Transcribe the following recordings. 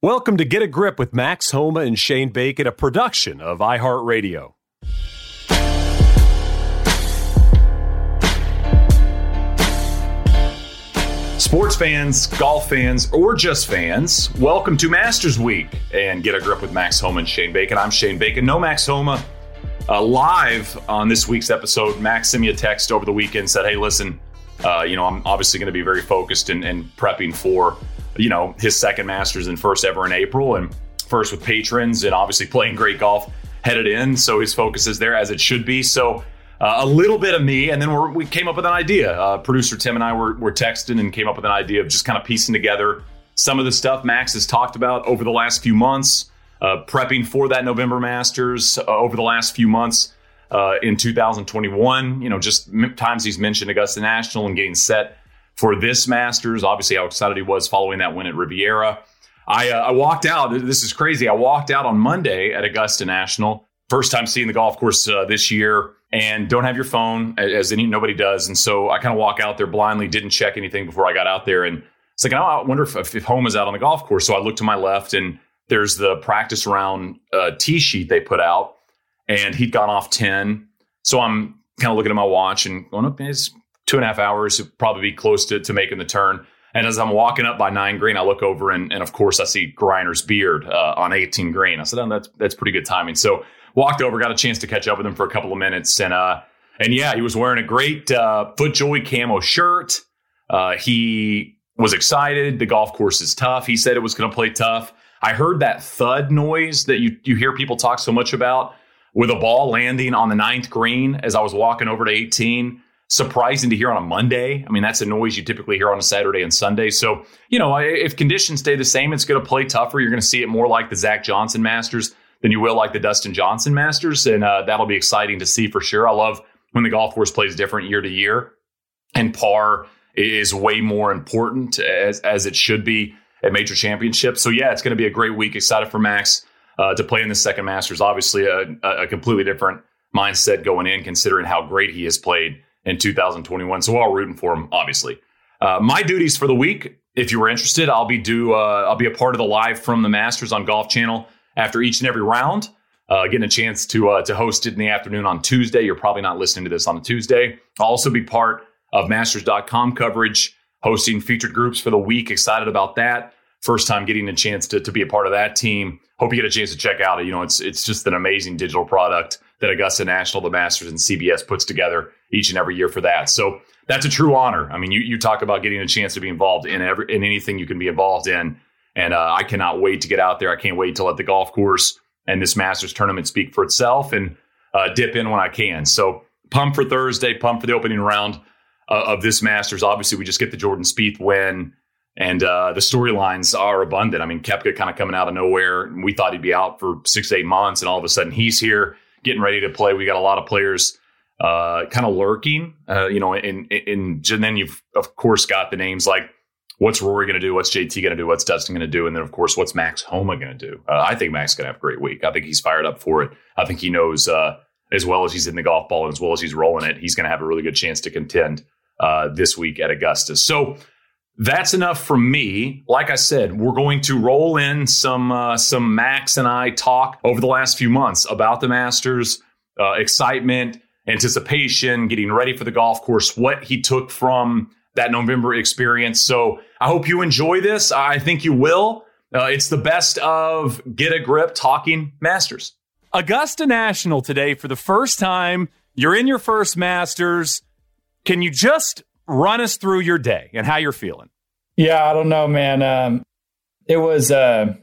Welcome to Get a Grip with Max Homa and Shane Bacon, a production of iHeartRadio. Sports fans, golf fans, or just fans, welcome to Masters Week and Get a Grip with Max Homa and Shane Bacon. I'm Shane Bacon. No Max Homa. Live on this week's episode, Max sent me a text over the weekend, said, hey, listen, I'm obviously going to be very focused and prepping for his second Masters and first ever in April, and first with patrons and obviously playing great golf headed in. So his focus is there, as it should be. So a little bit of me, and then we came up with an idea. Producer Tim and I were texting and came up with an idea of just kind of piecing together some of the stuff Max has talked about over the last few months, prepping for that November Masters over the last few months in 2021. Just times he's mentioned Augusta National and getting set for this Masters. Obviously, how excited he was following that win at Riviera. I walked out. This is crazy. I walked out on Monday at Augusta National. First time seeing the golf course this year, and don't have your phone, as nobody does. And so I kind of walk out there blindly, didn't check anything before I got out there. And it's like, I wonder if Homa's out on the golf course. So I look to my left, and there's the practice round tee sheet they put out, and he'd gone off 10. So I'm kind of looking at my watch and going, up, it's 2.5 hours, to probably be close to making the turn. And as I'm walking up by 9 green, I look over and of course I see Griner's beard on 18 green. I said, oh, that's pretty good timing. So walked over, got a chance to catch up with him for a couple of minutes. And yeah, he was wearing a great FootJoy camo shirt. He was excited. The golf course is tough. He said it was going to play tough. I heard that thud noise that you hear people talk so much about with a ball landing on the 9th green as I was walking over to 18. Surprising to hear on a Monday. I mean, that's a noise you typically hear on a Saturday and Sunday. So, if conditions stay the same, it's going to play tougher. You're going to see it more like the Zach Johnson Masters than you will like the Dustin Johnson Masters. And that'll be exciting to see for sure. I love when the golf course plays different year to year, and par is way more important as it should be at major championships. So yeah, it's going to be a great week. Excited for Max to play in the second Masters. Obviously a completely different mindset going in, considering how great he has played in 2021. So we're all rooting for him, obviously. My duties for the week, if you were interested, I'll be a part of the live from the Masters on Golf Channel after each and every round. Getting a chance to host it in the afternoon on Tuesday. You're probably not listening to this on a Tuesday. I'll also be part of Masters.com coverage, hosting featured groups for the week. Excited about that. First time getting a chance to be a part of that team. Hope you get a chance to check out. It's just an amazing digital product that Augusta National, the Masters, and CBS puts together each and every year for that. So that's a true honor. I mean, you talk about getting a chance to be involved in anything you can be involved in. And I cannot wait to get out there. I can't wait to let the golf course and this Masters tournament speak for itself and dip in when I can. So pumped for Thursday, pumped for the opening round of this Masters. Obviously, we just get the Jordan Spieth win, and the storylines are abundant. I mean, Koepka kind of coming out of nowhere. We thought he'd be out for 6-8 months, and all of a sudden he's here, getting ready to play. We got a lot of players kind of lurking, and then you've, of course, got the names like, what's Rory going to do? What's JT going to do? What's Dustin going to do? And then, of course, what's Max Homa going to do? I think Max is going to have a great week. I think he's fired up for it. I think he knows as well as he's in the golf ball and as well as he's rolling it, he's going to have a really good chance to contend this week at Augusta. So that's enough from me. Like I said, we're going to roll in some Max and I talk over the last few months about the Masters, excitement, anticipation, getting ready for the golf course, what he took from that November experience. So I hope you enjoy this. I think you will. It's the best of Get a Grip talking Masters. Augusta National today for the first time. You're in your first Masters. Can you just run us through your day and how you're feeling? Yeah, I don't know, man. It was,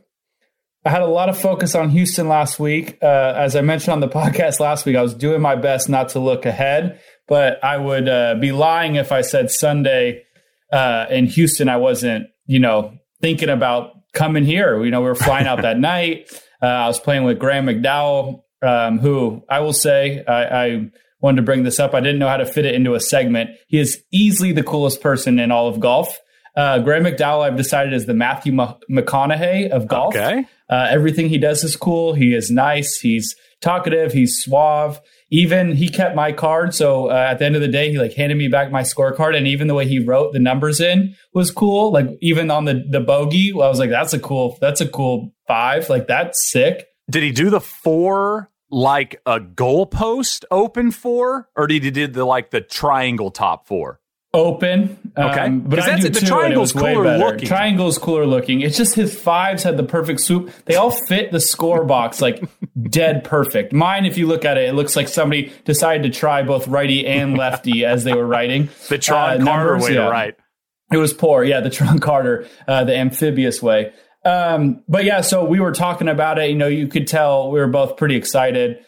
I had a lot of focus on Houston last week. As I mentioned on the podcast last week, I was doing my best not to look ahead, but I would be lying if I said Sunday in Houston, I wasn't, thinking about coming here. We were flying out that night. I was playing with Graham McDowell, who I will say, I wanted to bring this up. I didn't know how to fit it into a segment. He is easily the coolest person in all of golf. Graham McDowell, I've decided, is the Matthew McConaughey of golf. Okay. Everything he does is cool. He is nice. He's talkative. He's suave. even he kept my card. So at the end of the day, he like handed me back my scorecard. And even the way he wrote the numbers in was cool. Like even on the bogey, I was like, that's a cool 5. Like that's sick. Did he do the 4 like a goalpost open 4, or did he do the triangle top 4? Open. Okay. But the triangle's cooler looking. Triangle's cooler looking. It's just his 5s had the perfect swoop. They all fit the score box like dead perfect. Mine, if you look at it, it looks like somebody decided to try both righty and lefty as they were writing. The Tron Carter way to write. It was poor. Yeah, the Tron Carter, the amphibious way. But yeah, so we were talking about it. You could tell we were both pretty excited.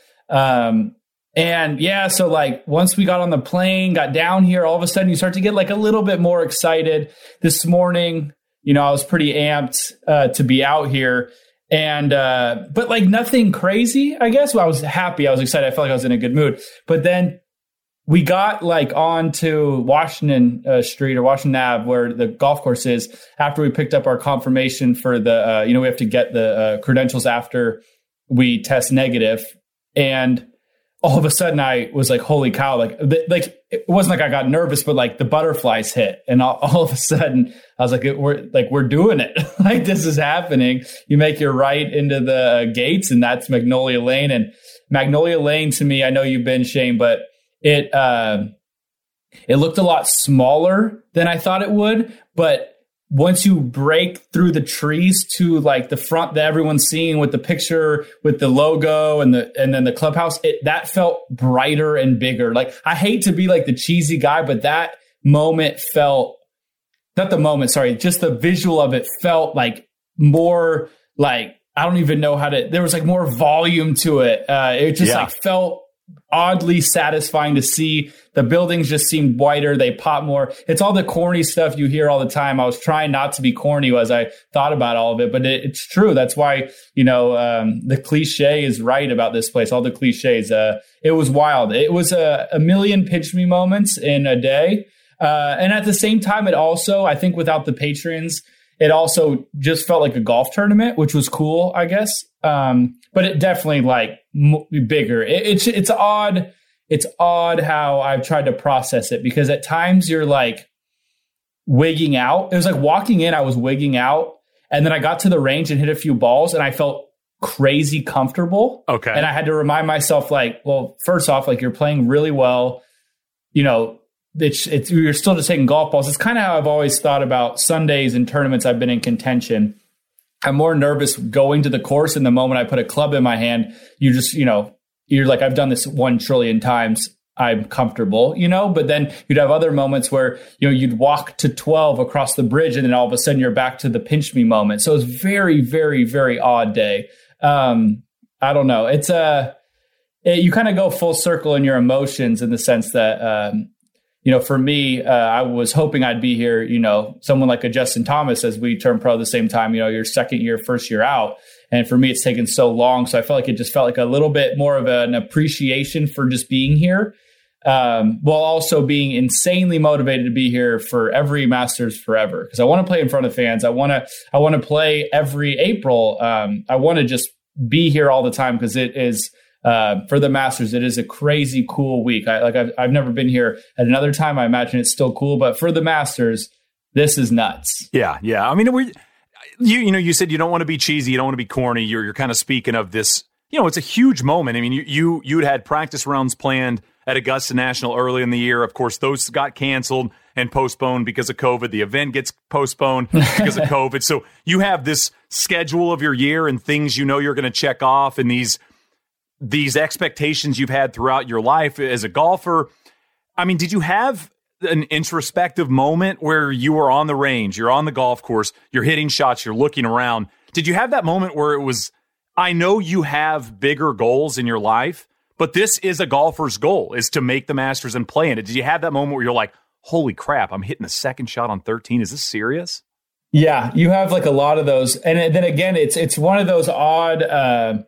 And yeah, so like once we got on the plane, got down here, all of a sudden you start to get like a little bit more excited. This morning, I was pretty amped to be out here, and but like nothing crazy, I guess. Well, I was happy, I was excited, I felt like I was in a good mood. But then we got like onto Washington Street or Washington Ave, where the golf course is. After we picked up our confirmation for the, we have to get the credentials after we test negative, and all of a sudden I was like, holy cow, like it wasn't like I got nervous, but like the butterflies hit. And all of a sudden I was like, we're doing it. Like this is happening. You make your right into the gates, and that's Magnolia Lane. And Magnolia Lane to me, I know you've been, Shane, but it looked a lot smaller than I thought it would. But once you break through the trees to like the front that everyone's seeing with the picture with the logo and then the clubhouse, that felt brighter and bigger. Like I hate to be like the cheesy guy, but that moment felt, not the moment, sorry, just the visual of it felt like more like, I don't even know there was like more volume to it. It just like felt oddly satisfying to see. The buildings just seemed whiter. They pop more. It's all the corny stuff you hear all the time. I was trying not to be corny as I thought about all of it, but it's true. That's why, the cliche is right about this place. All the cliches. It was wild. It was a million pinch me moments in a day. And at the same time, it also, I think without the patrons, it also just felt like a golf tournament, which was cool, I guess. But it definitely like bigger. It's odd. It's odd how I've tried to process it, because at times you're like wigging out. It was like walking in, I was wigging out, and then I got to the range and hit a few balls, and I felt crazy comfortable. Okay. And I had to remind myself, like, well, first off, like you're playing really well. It's you're still just taking golf balls. It's kind of how I've always thought about Sundays and tournaments I've been in contention. I'm more nervous going to the course, and the moment I put a club in my hand, you just, you're like, I've done this 1 trillion times. I'm comfortable, but then you'd have other moments where, you'd walk to 12 across the bridge, and then all of a sudden you're back to the pinch me moment. So it's very, very, very odd day. I don't know. It's you kind of go full circle in your emotions, in the sense that, for me, I was hoping I'd be here, someone like a Justin Thomas, as we turned pro at the same time, your second year, first year out. And for me, it's taken so long. So I felt like it just felt like a little bit more of an appreciation for just being here, while also being insanely motivated to be here for every Masters forever. Because I want to play in front of fans. I want to play every April. I want to just be here all the time, because it is, for the Masters, it is a crazy cool week. I've never been here at another time. I imagine it's still cool, but for the Masters, this is nuts. Yeah. I mean, you said you don't want to be cheesy, you don't want to be corny. You're kind of speaking of this. It's a huge moment. I mean, you'd had practice rounds planned at Augusta National early in the year. Of course, those got canceled and postponed because of COVID. The event gets postponed because of COVID. So you have this schedule of your year and things you're going to check off, and these expectations you've had throughout your life as a golfer. I mean, did you have an introspective moment where you were on the range, you're on the golf course, you're hitting shots, you're looking around? Did you have that moment where it was, I know you have bigger goals in your life, but this is a golfer's goal, is to make the Masters and play in it? Did you have that moment where you're like, holy crap, I'm hitting the second shot on 13. Is this serious? Yeah, you have like a lot of those. And then again, it's one of those odd,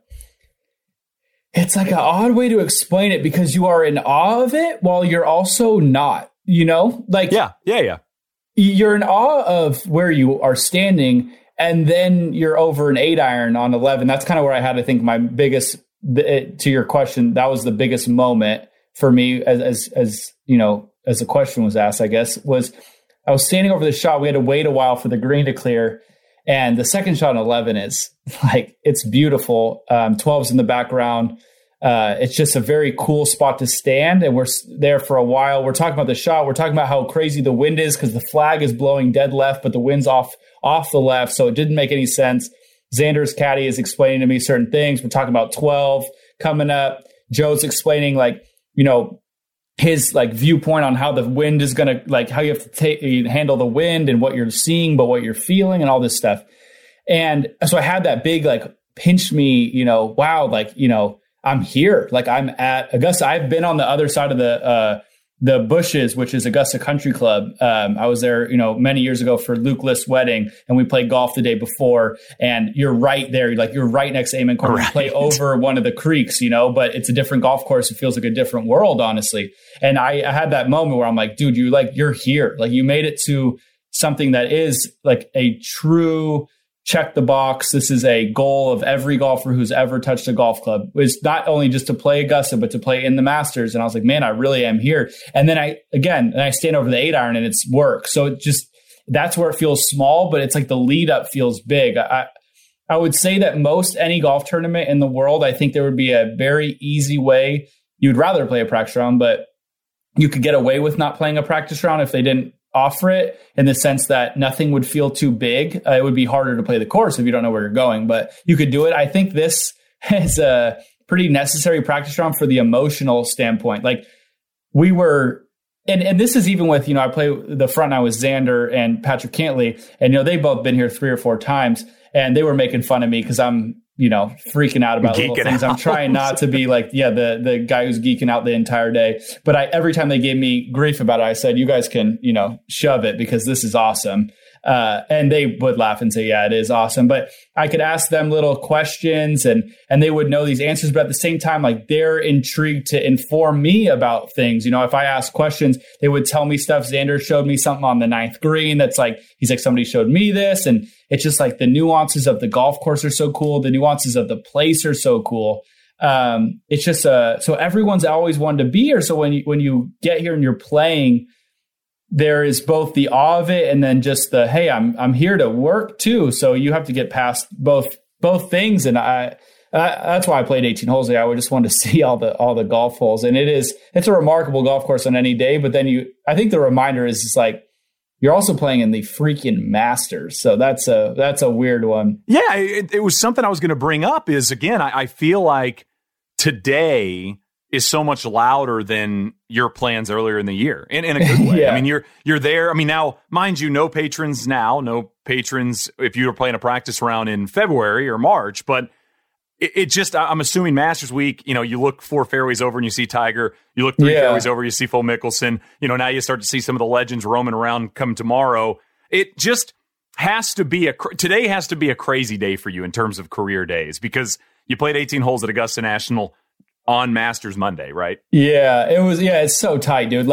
it's like an odd way to explain it, because you are in awe of it while you're also not, like, yeah. You're in awe of where you are standing, and then you're over an 8 iron on 11. That's kind of where I had, I think, my biggest to your question, that was the biggest moment for me as the question was asked, I guess, was I was standing over the shot. We had to wait a while for the green to clear. And the second shot on 11 is like, it's beautiful. 12's in the background. It's just a very cool spot to stand. And we're there for a while. We're talking about the shot. We're talking about how crazy the wind is because the flag is blowing dead left, but the wind's off the left. So it didn't make any sense. Xander's caddy is explaining to me certain things. We're talking about 12 coming up. Joe's explaining his viewpoint on how the wind is going to, like how you have to handle the wind and what you're seeing, but what you're feeling and all this stuff. And so I had that big, pinch me, wow, I'm here. I'm at Augusta. I've been on the other side of the Bushes, which is Augusta Country Club. I was there, many years ago for Luke List's wedding, and we played golf the day before. And you're right there, you're right next to Amen Court. Right. We play over one of the creeks, but it's a different golf course. It feels like a different world, honestly. And I had that moment where I'm like, dude, you're here. You made it to something that is a true check the box. This is a goal of every golfer who's ever touched a golf club. It's not only just to play Augusta, but to play in the Masters. And I was like, man, I really am here. And then I stand over the 8-iron and it's work. So that's where it feels small, but it's the lead up feels big. I would say that most any golf tournament in the world, I think there would be a very easy way. You'd rather play a practice round, but you could get away with not playing a practice round if they didn't offer it, in the sense that nothing would feel too big. It would be harder to play the course if you don't know where you're going, but you could do it. I think this is a pretty necessary practice round for the emotional standpoint. We were, and this is even with, I play the front now with Xander and Patrick Cantley, and, they've both been here 3 or 4 times, and they were making fun of me because I'm, freaking out about little things. I'm trying not to be the guy who's geeking out the entire day. But every time they gave me grief about it, I said, you guys can, shove it because this is awesome. And they would laugh and say, yeah, it is awesome. But I could ask them little questions and they would know these answers. But at the same time, they're intrigued to inform me about things. If I ask questions, they would tell me stuff. Xander showed me something on the 9th green. That's he's like, somebody showed me this. And it's just the nuances of the golf course are so cool. The nuances of the place are so cool. It's just, so everyone's always wanted to be here. So when you get here and you're playing, there is both the awe of it and then just the, hey, I'm here to work too. So you have to get past both things. And that's why I played 18 holes there. I just wanted to see all the golf holes. And it's a remarkable golf course on any day. But then I think the reminder is just you're also playing in the freaking Masters. So that's a weird one. Yeah, it was something I was going to bring up is, again, I feel like today is so much louder than your plans earlier in the year in a good way. Yeah. I mean, you're there. I mean, now, mind you, no patrons if you were playing a practice round in February or March, but it just, I'm assuming Masters Week, you look 4 fairways over and you see Tiger, you look 3 fairways over, you see Phil Mickelson, now you start to see some of the legends roaming around come tomorrow. It just has to be today has to be a crazy day for you in terms of career days, because you played 18 holes at Augusta National on Masters Monday, right? Yeah, it was. Yeah, it's so tight, dude.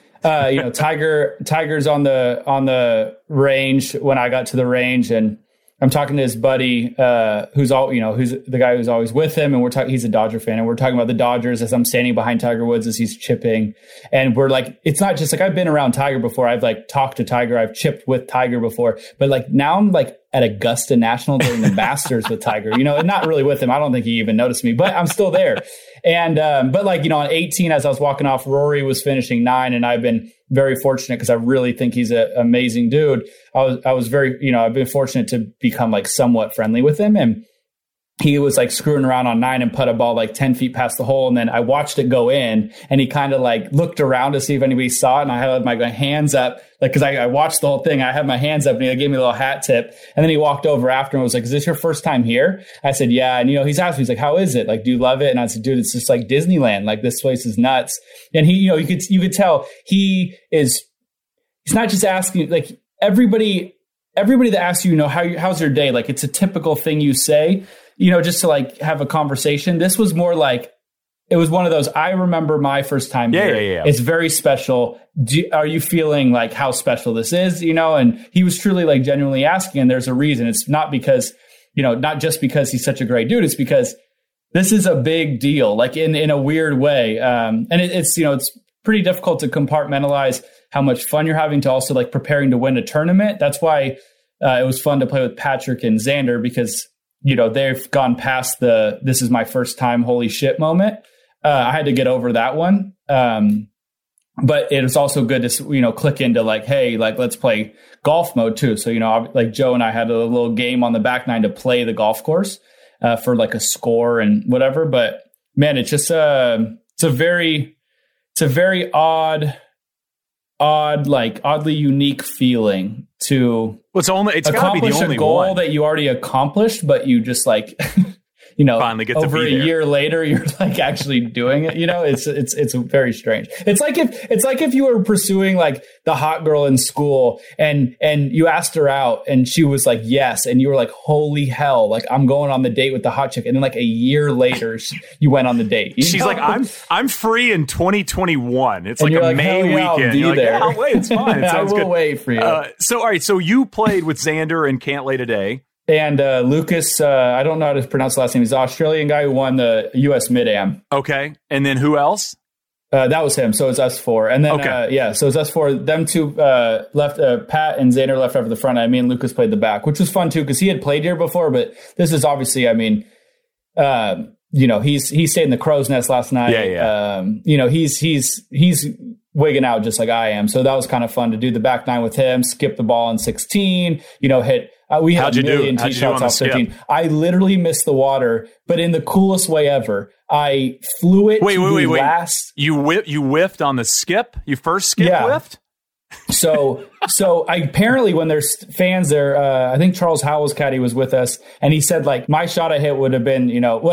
Tiger's on the range when I got to the range, and I'm talking to his buddy, who's the guy who's always with him, and we're talking. He's a Dodger fan, and we're talking about the Dodgers as I'm standing behind Tiger Woods as he's chipping, and we're it's not just I've been around Tiger before. I've talked to Tiger, I've chipped with Tiger before, but now I'm at Augusta National during the Masters with Tiger, and not really with him. I don't think he even noticed me, but I'm still there. And, but on 18, as I was walking off, Rory was finishing 9, and I've been very fortunate because I really think he's an amazing dude. I was very, I've been fortunate to become somewhat friendly with him, and he was screwing around on 9 and put a ball 10 feet past the hole. And then I watched it go in, and he kind of looked around to see if anybody saw it. And I had my hands up, cause I watched the whole thing. I had my hands up, and he gave me a little hat tip. And then he walked over after and was like, is this your first time here? I said, yeah. And, he's asked me, he's like, how is it? Do you love it? And I said, dude, it's just like Disneyland. This place is nuts. And he, you could tell he's not just asking, everybody that asks you, how's your day? It's a typical thing you say, just to have a conversation. This was more it was one of those, I remember my first time here. Yeah. It's very special. Are you feeling how special this is? And he was truly genuinely asking, and there's a reason. It's not because, not just because he's such a great dude. It's because this is a big deal, like in a weird way. And it's, it's pretty difficult to compartmentalize how much fun you're having to also like preparing to win a tournament. That's why it was fun to play with Patrick and Xander, because, they've gone past this is my first time, holy shit moment. I had to get over that one. But it was also good to, click into like, hey, like, let's play golf mode too. So, like Joe and I had a little game on the back nine to play the golf course for like a score and whatever. But man, it's just it's a very odd, like oddly unique feeling to accomplish a goal that you already accomplished, but you just like, finally get over to be a year later, you're like actually doing it. It's very strange. It's like if you were pursuing like the hot girl in school and you asked her out and she was like, yes. And you were like, holy hell, like I'm going on the date with the hot chick. And then like a year later, you went on the date. She's like, I'm free in 2021. It's like a May weekend. You're like, yeah, I'll wait. It's fine. It I will good. wait for you. All right. So you played with Xander and Cantlay today. And Lucas, I don't know how to pronounce the last name. He's an Australian guy who won the U.S. Mid-Am. Okay. And then who else? That was him. So it's us four. And then, so it's us four. Them two left, Pat and Xander left over the front. Me and Lucas played the back, which was fun too, because he had played here before. But this is obviously, he stayed in the crow's nest last night. Yeah. He's wigging out just like I am. So that was kind of fun to do the back nine with him, skip the ball in 16, hit. We had a million tee shots off 15. I literally missed the water, but in the coolest way ever. I flew it. Wait. Last. You whiffed on the skip? You first skip whiffed? So apparently when there's fans there, I think Charles Howell's caddy was with us, and he said like my shot I hit would have been,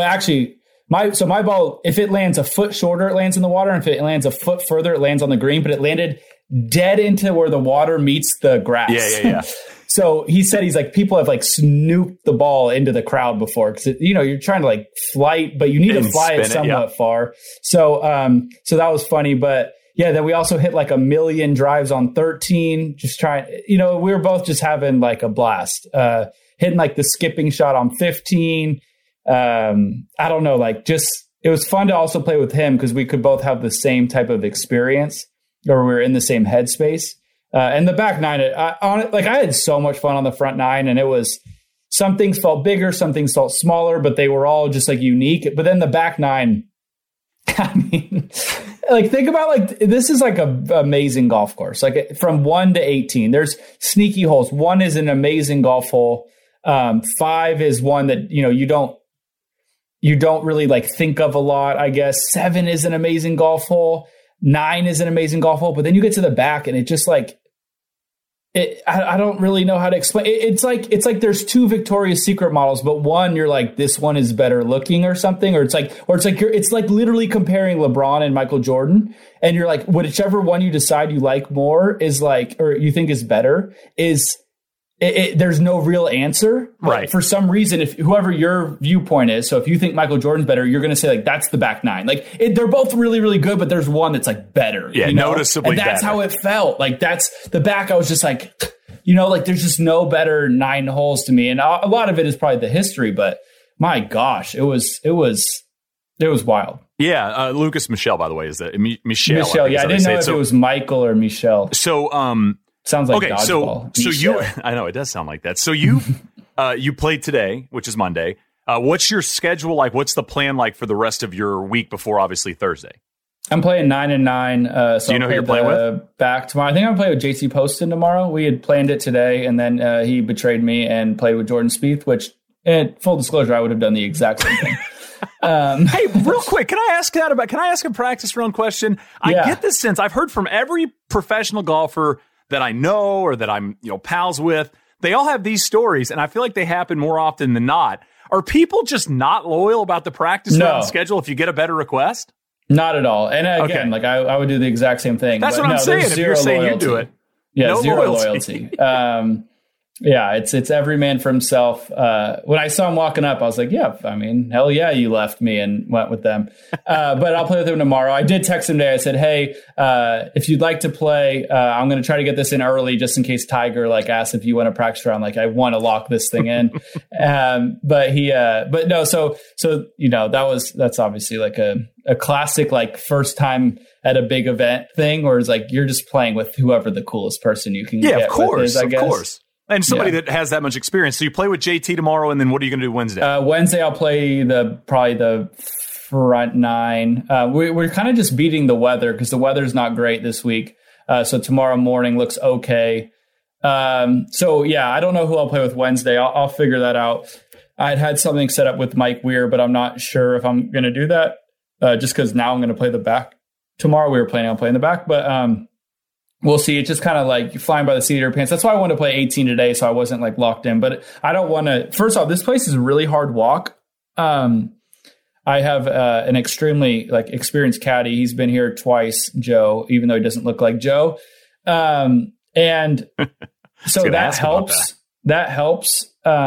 my ball, if it lands a foot shorter, it lands in the water. And if it lands a foot further, it lands on the green, but it landed dead into where the water meets the grass. Yeah. So he said, he's like, people have like snooped the ball into the crowd before. Cause you're trying to like flight, but you need to fly it somewhat far. So that was funny, but yeah, then we also hit like a million drives on 13, just trying, we were both just having like a blast, hitting like the skipping shot on 15. I don't know, like it was fun to also play with him because we could both have the same type of experience, or we were in the same headspace. And the back nine, I had so much fun on the front nine, and it was, some things felt bigger, some things felt smaller, but they were all just like unique. But then the back nine, I mean, like think about like, this is like an amazing golf course. Like from 1 to 18, there's sneaky holes. 1 is an amazing golf hole. 5 is one that, you don't really like think of a lot, I guess. 7 is an amazing golf hole. 9 is an amazing golf hole. But then you get to the back and it just like, I don't really know how to explain. It's like there's 2 Victoria's Secret models, but one you're like, this one is better looking or something, or it's like literally comparing LeBron and Michael Jordan, and you're like, whichever one you decide you like more is like, or you think is better, is there's no real answer, right? For some reason, if whoever your viewpoint is, so if you think Michael Jordan's better, you're going to say like that's the back nine. Like they're both really, really good, but there's one that's like better. Yeah, noticeably and that's better. How it felt. Like that's the back. I was just like, like there's just no better 9 holes to me, and a lot of it is probably the history. But my gosh, it was wild. Yeah, Lucas Michelle, by the way, is that Michelle? Michelle, yeah, I didn't know if it was Michael or Michelle. So, sounds like okay, dodgeball. So you, I know it does sound like that. So you, you played today, which is Monday. What's your schedule like? What's the plan like for the rest of your week before obviously Thursday? I'm playing 9 and 9. So do you know who you're playing with? Back tomorrow. I think I'm playing with JT Poston tomorrow. We had planned it today, and then he betrayed me and played with Jordan Spieth, which, full disclosure, I would have done the exact same thing. Hey, real quick, can I ask a practice round question? I get this sense, I've heard from every professional golfer that I know or that I'm, pals with, they all have these stories, and I feel like they happen more often than not. Are people just not loyal about the practice round schedule if you get a request? Not at all. And again, like I would do the exact same thing. That's what I'm saying. If you're saying you do it, zero loyalty. Yeah, it's every man for himself. When I saw him walking up, I was like, yeah, I mean, hell yeah, you left me and went with them. But I'll play with him tomorrow. I did text him today. I said, hey, if you'd like to play, I'm going to try to get this in early just in case Tiger asks if you want to practice round. I want to lock this thing in. But no, so that's obviously a classic first time at a big event thing, where it's you're just playing with whoever the coolest person you can get. Yeah, of course, I guess. Of course. And somebody that has that much experience. So you play with JT tomorrow, and then what are you going to do Wednesday? Wednesday, I'll play probably the front nine. We're kind of just beating the weather because the weather's not great this week. So tomorrow morning looks okay. So yeah, I don't know who I'll play with Wednesday. I'll figure that out. I'd had something set up with Mike Weir, but I'm not sure if I'm going to do that just because now I'm going to play the back. Tomorrow we were planning on playing the back, but we'll see. It's just kind of flying by the seat of your pants. That's why I wanted to play 18 today, so I wasn't locked in. But I don't want to. First off, this place is a really hard walk. I have an extremely experienced caddy. He's been here twice, Joe, even though he doesn't look like Joe. And so that helps. That helps.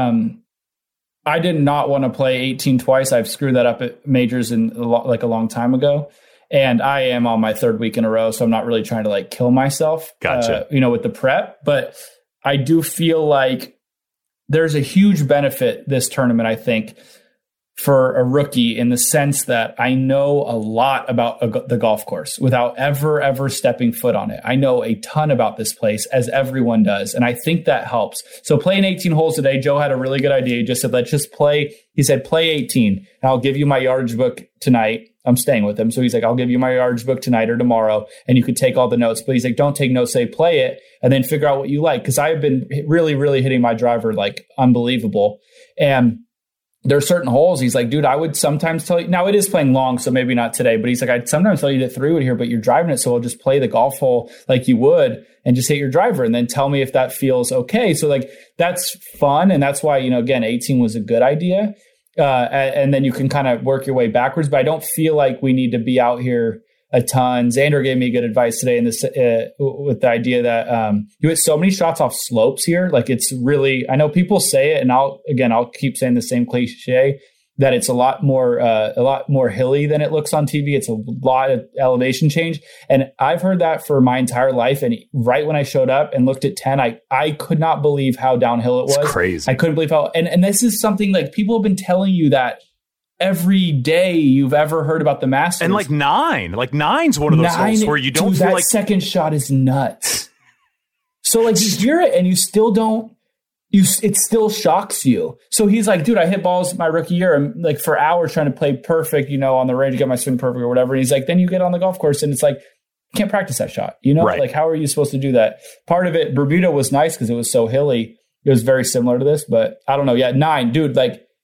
I did not want to play 18 twice. I've screwed that up at majors a long time ago. And I am on my third week in a row, so I'm not really trying to kill myself, Gotcha. With the prep. But I do feel like there's a huge benefit this tournament, I think, for a rookie in the sense that I know a lot about the golf course without ever stepping foot on it. I know a ton about this place, as everyone does. And I think that helps. So playing 18 holes today, Joe had a really good idea. He just said, let's just play. He said, play 18 and I'll give you my yardage book tonight. I'm staying with him. So he's like, I'll give you my yardage book tonight or tomorrow and you could take all the notes. But he's like, don't take notes, say play it and then figure out what you like. Cause I've been really, really hitting my driver unbelievable. And there are certain holes. He's like, dude, I would sometimes tell you, now it is playing long, so maybe not today, but he's like, I'd sometimes tell you to 3-wood here, but you're driving it. So I'll just play the golf hole like you would and just hit your driver and then tell me if that feels okay. So that's fun. And that's why, again, 18 was a good idea. And then you can kind of work your way backwards, but I don't feel like we need to be out here a ton. Xander gave me good advice today in this with the idea that you hit so many shots off slopes here. It's really, I know people say it, and I'll keep saying the same cliche that it's a lot more hilly than it looks on TV. It's a lot of elevation change, and I've heard that for my entire life. And right when I showed up and looked at 10, I could not believe how downhill it was. It's crazy. I couldn't believe how, and this is something people have been telling you that every day you've ever heard about the Masters. And nine's one of those holes where you don't feel that second shot is nuts. So you hear it and you still don't, it still shocks you. So he's like, dude, I hit balls my rookie year and for hours trying to play perfect, on the range, get my swing perfect or whatever. And he's like, then you get on the golf course and it's you can't practice that shot, Right. How are you supposed to do that? Part of it, Bermuda was nice because it was so hilly. It was very similar to this, but I don't know. Yeah. 9, dude,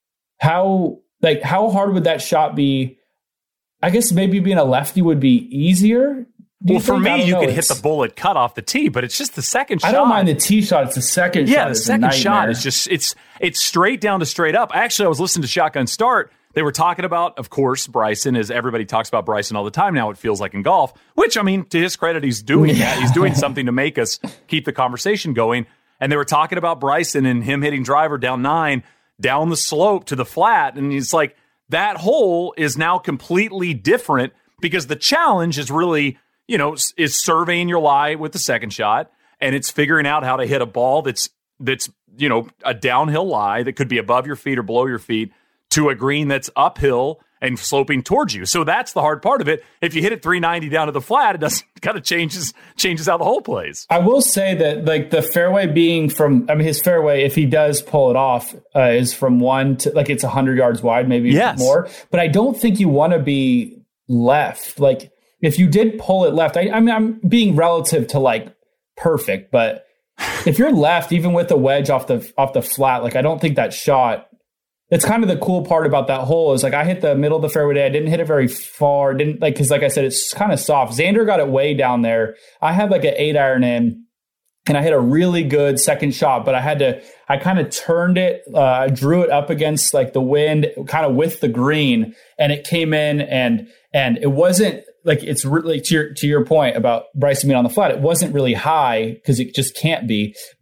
how hard would that shot be? I guess maybe being a lefty would be easier. Well, for me, you could hit the bullet cut off the tee, but it's just the second shot. I don't mind the tee shot. It's the second shot. Yeah, the second shot is just, it's straight down to straight up. Actually, I was listening to Shotgun Start. They were talking about, of course, Bryson, as everybody talks about Bryson all the time now, it feels like in golf, which, to his credit, he's doing that. He's doing something to make us keep the conversation going. And they were talking about Bryson and him hitting driver down 9, down the slope to the flat. And he's like, that hole is now completely different because the challenge is really, is surveying your lie with the second shot. And it's figuring out how to hit a ball that's, a downhill lie that could be above your feet or below your feet to a green that's uphill and sloping towards you. So that's the hard part of it. If you hit it 390 down to the flat, it doesn't kind of changes how the hole plays. I will say that the fairway being from, his fairway, if he does pull it off, is from 1 to it's 100 yards wide, maybe more. But I don't think you want to be left. If you did pull it left, I'm being relative to perfect, but if you're left, even with the wedge off the flat, I don't think that shot. It's kind of the cool part about that hole is I hit the middle of the fairway today. I didn't hit it very far. Because I said, it's kind of soft. Xander got it way down there. I had an 8-iron in and I hit a really good second shot, but I kind of turned it, drew it up against the wind kind of with the green, and it came in and it wasn't it's really to your point about Bryson being on the flat. It wasn't really high because it just can't be, but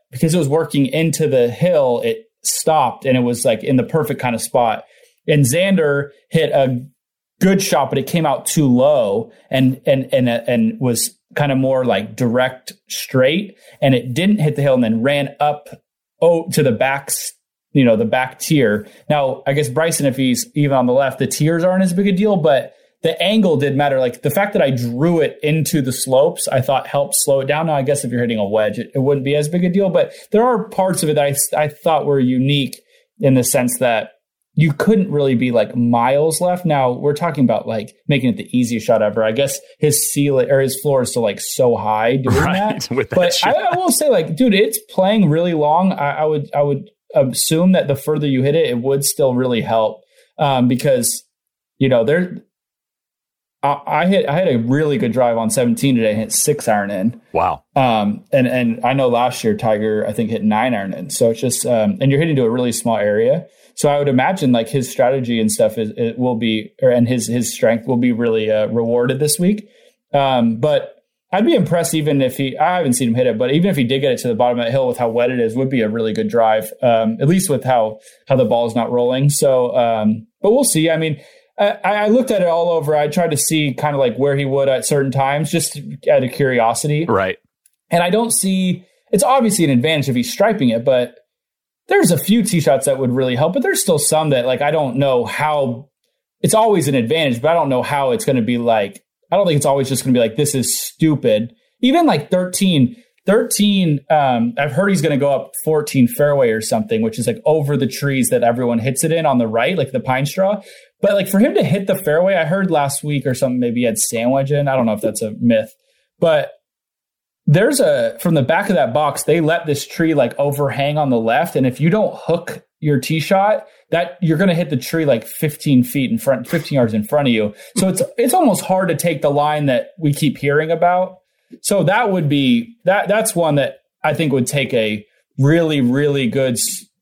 because it was working into the hill, it stopped and it was like in the perfect kind of spot. And Xander hit a good shot, but it came out too low and was kind of more like direct straight, and it didn't hit the hill and then ran up to the back, the back tier. Now, I guess Bryson, if he's even on the left, the tiers aren't as big a deal, but the angle did matter. Like the fact that I drew it into the slopes, I thought helped slow it down. Now, I guess if you're hitting a wedge, it wouldn't be as big a deal, but there are parts of it that I thought were unique in the sense that you couldn't really be like miles left. Now we're talking about like making it the easiest shot ever. I guess his ceiling or his floor is still like so high doing that. With that but shot. I will say, like, dude, it's playing really long. I would assume that the further you hit it, it would still really help because I had a really good drive on 17 today. Hit 6 iron in. Wow. And I know last year Tiger I think hit 9 iron in. So it's just and you're hitting to a really small area. So I would imagine like his strategy and stuff and his strength will be really rewarded this week. But I'd be impressed even if I haven't seen him hit it, but even if he did get it to the bottom of that hill with how wet it is, would be a really good drive. At least with how the ball is not rolling. So, but we'll see. I mean, I looked at it all over. I tried to see kind of like where he would at certain times, just out of curiosity. Right. And I don't see, it's obviously an advantage if he's striping it, but there's a few tee shots that would really help, but there's still some that like, I don't know how it's always an advantage, but I don't know how it's going to be like, I don't think it's always just going to be like, this is stupid. Even like 13, I've heard he's going to go up 14 fairway or something, which is like over the trees that everyone hits it in on the right, like the pine straw. But like for him to hit the fairway, I heard last week or something, maybe he had sandwich in. I don't know if that's a myth, but from the back of that box, they let this tree like overhang on the left. And if you don't hook your tee shot, that you're going to hit the tree like 15 yards in front of you. So it's almost hard to take the line that we keep hearing about. So that would be that's one that I think would take a really, really good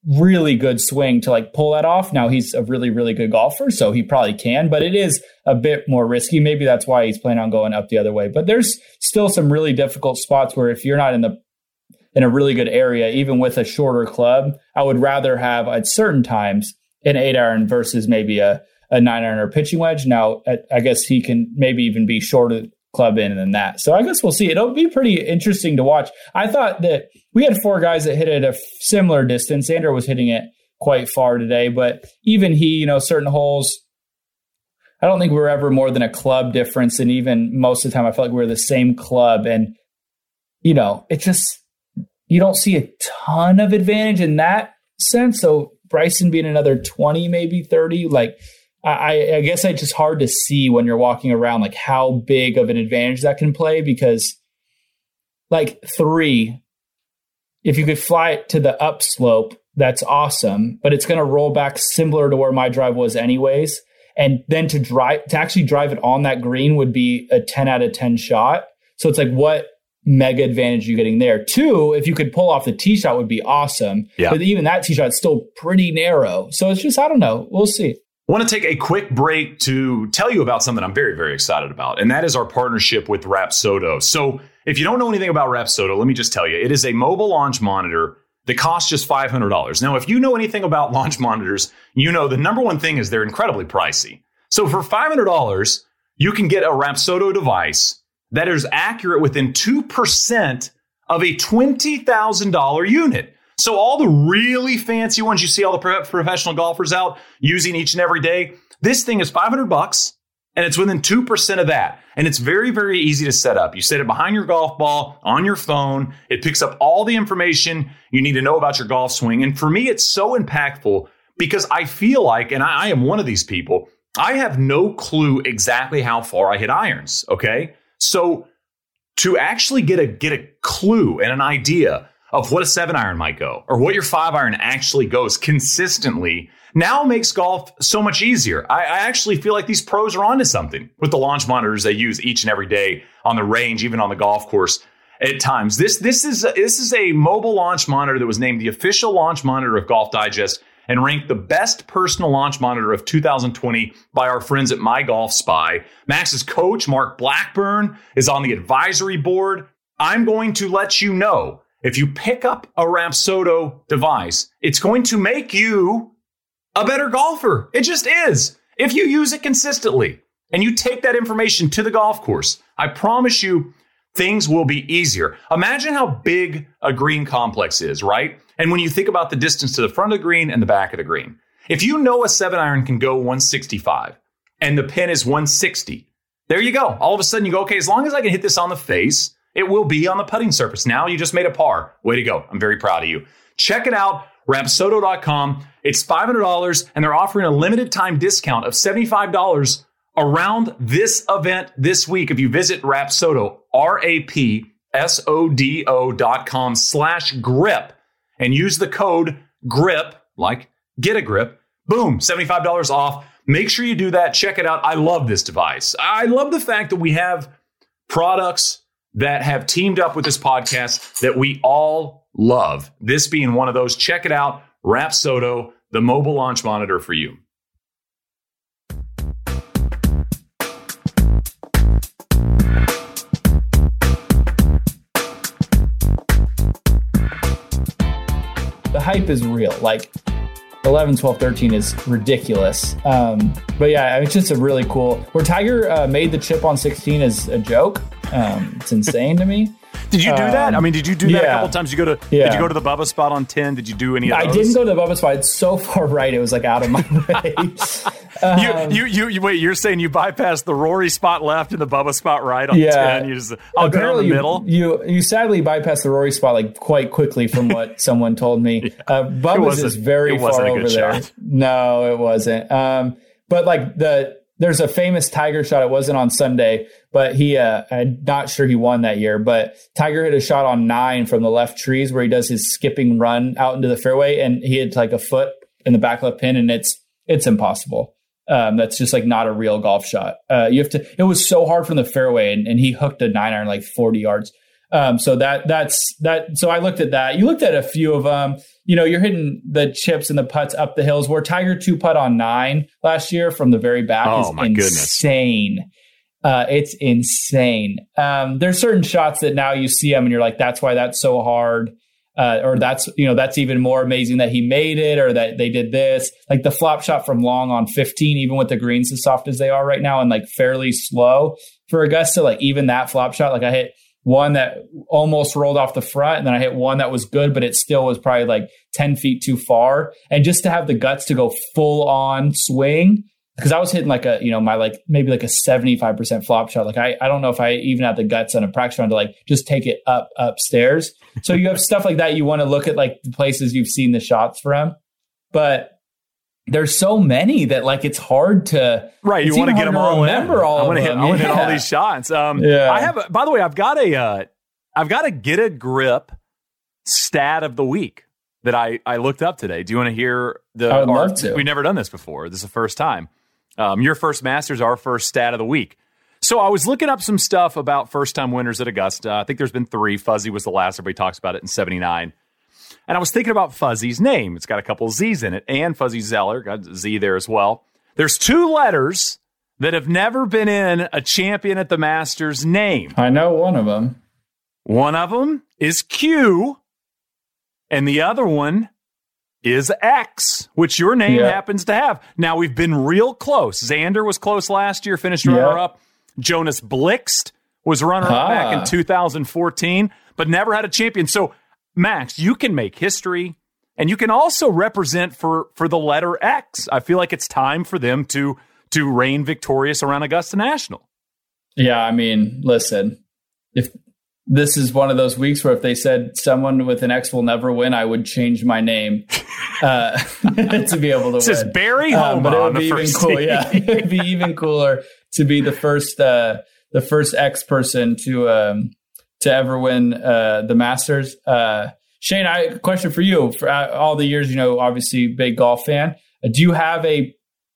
swing to like pull that off. Now he's a really, really good golfer, so he probably can, but it is a bit more risky. Maybe that's why he's planning on going up the other way. But there's still some really difficult spots where if you're not in a really good area, even with a shorter club, I would rather have at certain times an 8 iron versus maybe a 9 iron or pitching wedge. Now, I guess he can maybe even be shorter club in than that. So I guess we'll see. It'll be pretty interesting to watch. I thought that we had 4 guys that hit it a similar distance. Xander was hitting it quite far today, but even he, certain holes, I don't think we were ever more than a club difference. And even most of the time, I felt like we were the same club. And, it just, you don't see a ton of advantage in that sense. So Bryson being another 20, maybe 30, like I guess it's just hard to see when you're walking around, like how big of an advantage that can play, because like 3, if you could fly it to the upslope, that's awesome, but it's going to roll back similar to where my drive was anyways. And then to actually drive it on that green would be a 10 out of 10 shot. So it's like, what mega advantage are you getting there? 2, if you could pull off the tee shot would be awesome. Yeah. But even that tee shot is still pretty narrow. So it's just, I don't know. We'll see. I want to take a quick break to tell you about something I'm very, very excited about, and that is our partnership with Rapsodo. So if you don't know anything about Rapsodo, let me just tell you, it is a mobile launch monitor that costs just $500. Now, if you know anything about launch monitors, you know the number one thing is they're incredibly pricey. So for $500, you can get a Rapsodo device that is accurate within 2% of a $20,000 unit. So all the really fancy ones you see all the professional golfers out using each and every day, this thing is $500 and it's within 2% of that. And it's very, very easy to set up. You set it behind your golf ball on your phone. It picks up all the information you need to know about your golf swing. And for me, it's so impactful because I feel like, and I am one of these people, I have no clue exactly how far I hit irons. Okay. So to actually get a clue and an idea of what a 7 iron might go or what your 5 iron actually goes consistently now makes golf so much easier. I actually feel like these pros are onto something with the launch monitors they use each and every day on the range, even on the golf course at times. This is a mobile launch monitor that was named the official launch monitor of Golf Digest and ranked the best personal launch monitor of 2020 by our friends at My Golf Spy. Max's coach, Mark Blackburn, is on the advisory board. I'm going to let you know if you pick up a Rapsodo device, it's going to make you a better golfer. It just is. If you use it consistently and you take that information to the golf course, I promise you things will be easier. Imagine how big a green complex is, right? And when you think about the distance to the front of the green and the back of the green, if you know a 7-iron can go 165 and the pin is 160, there you go. All of a sudden you go, okay, as long as I can hit this on the face, it will be on the putting surface. Now you just made a par. Way to go. I'm very proud of you. Check it out, Rapsodo.com. It's $500 and they're offering a limited time discount of $75 around this event this week. If you visit Rapsodo, rapsodo.com/grip and use the code GRIP, like get a grip, boom, $75 off. Make sure you do that. Check it out. I love this device. I love the fact that we have products that have teamed up with this podcast that we all love. This being one of those. Check it out. Rapsodo, the mobile launch monitor for you. The hype is real. Like 11, 12, 13 is ridiculous. But yeah, it's just a really cool. Where Tiger made the chip on 16 is a joke. It's insane to me. Did you do that? I mean, did you do that a couple times? Did you go to the Bubba spot on 10? Did you do any of those? I didn't go to the Bubba spot. It's so far right. It was like out of my way. You wait, you're saying you bypassed the Rory spot left and the Bubba spot right on 10? I'll go in the middle? You sadly bypassed the Rory spot like quite quickly from what someone told me. Bubba's is very far over there. Shot. No, it wasn't. But like there's a famous Tiger shot. It wasn't on Sunday, but I'm not sure he won that year, but Tiger hit a shot on 9 from the left trees where he does his skipping run out into the fairway. And he had like a foot in the back left pin and it's impossible. That's just like not a real golf shot. It was so hard from the fairway and he hooked a 9-iron like 40 yards. So that's that. So I looked at that. You looked at a few of them. You're hitting the chips and the putts up the hills. Where Tiger 2-putt on 9 last year from the very back is insane. It's insane. There's certain shots that now you see them and you're like, that's why that's so hard. Or that's even more amazing that he made it or that they did this. Like the flop shot from long on 15, even with the greens as soft as they are right now and like fairly slow for Augusta, like even that flop shot, like I hit one that almost rolled off the front and then I hit one that was good, but it still was probably like 10 feet too far. And just to have the guts to go full on swing, because I was hitting like maybe like a 75% flop shot. Like I don't know if I even had the guts on a practice round to like just take it upstairs. So you have stuff like that. You want to look at like the places you've seen the shots from, but there's so many that like it's hard to You want to get them all in. I want to hit all these shots. I have. By the way, I've got a get a grip stat of the week that I looked up today. Do you want to hear I would love to. We've never done this before. This is the first time. Your first Masters, our first stat of the week. So I was looking up some stuff about first-time winners at Augusta. I think there's been 3. Fuzzy was the last. Everybody talks about it in 79. And I was thinking about Fuzzy's name. It's got a couple of Z's in it. And Fuzzy Zeller, got a Z there as well. There's 2 letters that have never been in a champion at the Masters name. I know one of them. One of them is Q. And the other one is X, which your name happens to have. Now, we've been real close. Xander was close last year, finished runner-up. Jonas Blixt was runner-up back in 2014, but never had a champion. So, Max, you can make history, and you can also represent for the letter X. I feel like it's time for them to reign victorious around Augusta National. Yeah, I mean, listen, if this is one of those weeks where if they said someone with an X will never win, I would change my name to be able to win. It says Barry Homa but it would on be the first even cool. Yeah, it'd be even cooler to be the first X person to ever win the Masters. Shane, a question for you. For all the years, obviously big golf fan. Do you have a